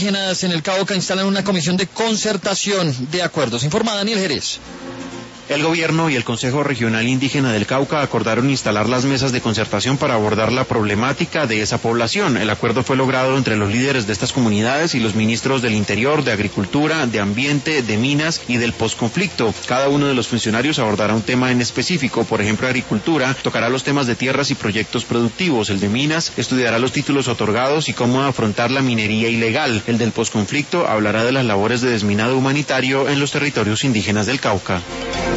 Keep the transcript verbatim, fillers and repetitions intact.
indígenas en el Cauca instalan una comisión de concertación de acuerdos. Informa Daniel Jerez. El gobierno y el Consejo Regional Indígena del Cauca acordaron instalar las mesas de concertación para abordar la problemática de esa población. El acuerdo fue logrado entre los líderes de estas comunidades y los ministros del Interior, de Agricultura, de Ambiente, de Minas y del posconflicto. Cada uno de los funcionarios abordará un tema en específico. Por ejemplo, Agricultura tocará los temas de tierras y proyectos productivos. El de Minas estudiará los títulos otorgados y cómo afrontar la minería ilegal. El del posconflicto hablará de las labores de desminado humanitario en los territorios indígenas del Cauca.